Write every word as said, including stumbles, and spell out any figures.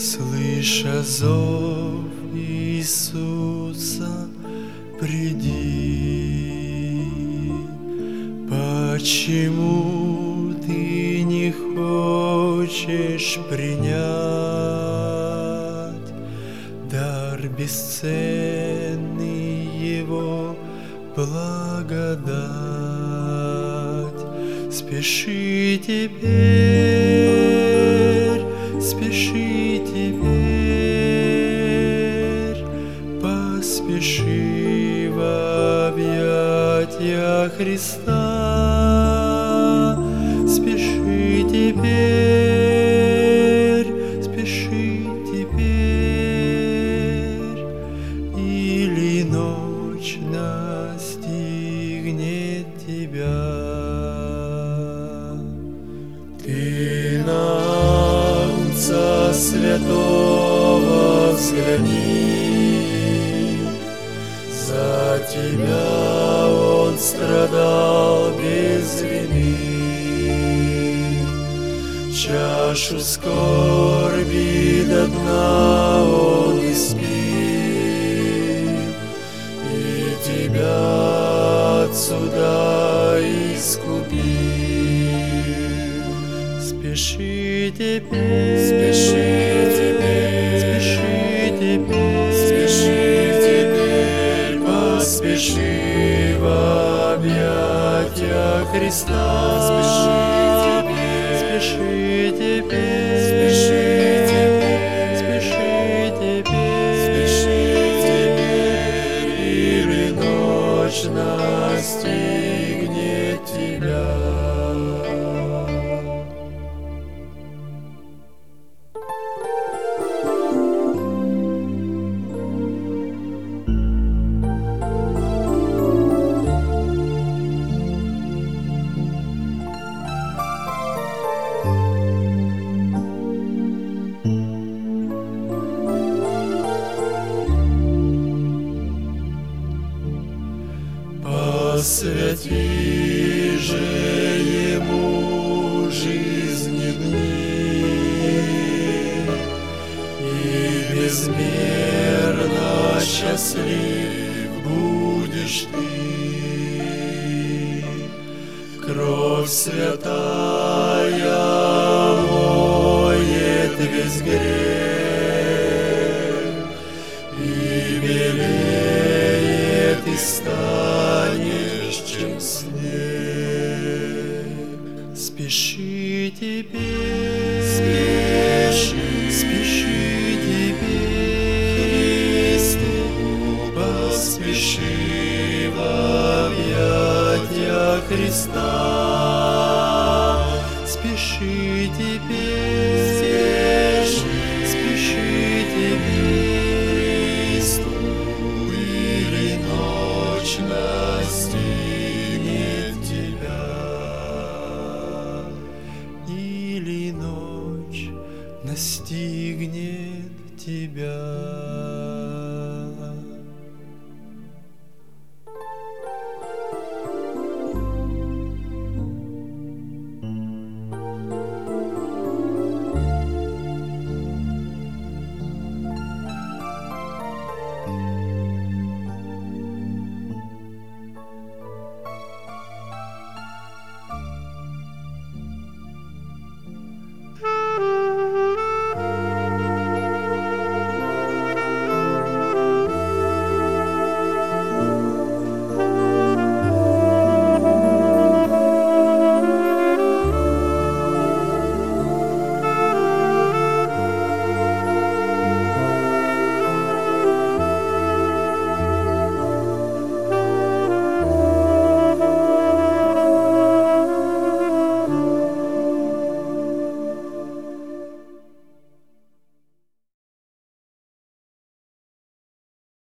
Слыша зов Иисуса, приди. Почему ты не хочешь принять дар бесценный Его благодать? Спеши теперь, спеши теперь, поспеши в объятия Христа. Спеши теперь, спеши теперь, или ночь настигнет тебя. Ты на Агнца Святого взгляни, за тебя Он страдал без вины. Чашу скорби до дна Он испил, и тебя отсюда искупил. Спеши теперь, спеши теперь, спеши теперь, спеши теперь, поспеши в объятия Христа. Спеши теперь, спеши теперь, спеши теперь, спеши теперь, спеши теперь, или ночь настигнет тебя. Посвяти же Ему жизни дни, и безмерно счастлив будешь ты. Кровь святая моет весь грех, и белеет и станешь, чем снег. Спеши теперь, спеши, спеши теперь, Христу поспеши в объятия Христа. Спеши теперь, спеши, спеши теперь, Христу, или ночь настигнет тебя, или ночь настигнет тебя.